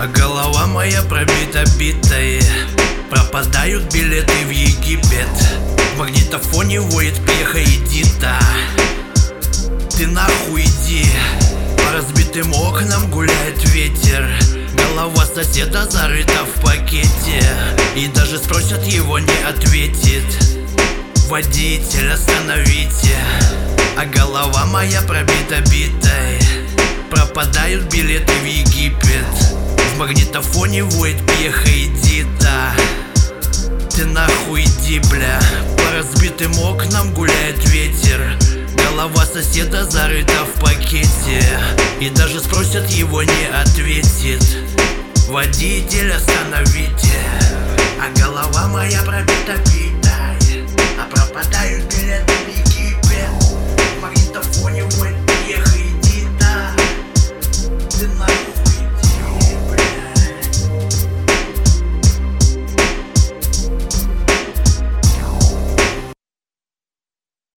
А голова моя пробита битой. Пропадают билеты в Египет. В магнитофоне воет пеха Эдита. Ты нахуй иди. По разбитым окнам гуляет ветер. Голова соседа зарыта в пакете. И даже спросят, его не ответит. Водитель, остановите. А голова моя пробита битой. Пропадают билеты в Египет. В магнитофоне воет пеха Эдита. Ты нахуй иди, бля. По разбитым окнам гуляет ветер. Голова соседа зарыта в пакете. И даже спросят, его не ответит. Водитель, остановите. А голова моя пробита битой. А пропадают билеты в Египет. В магнитофоне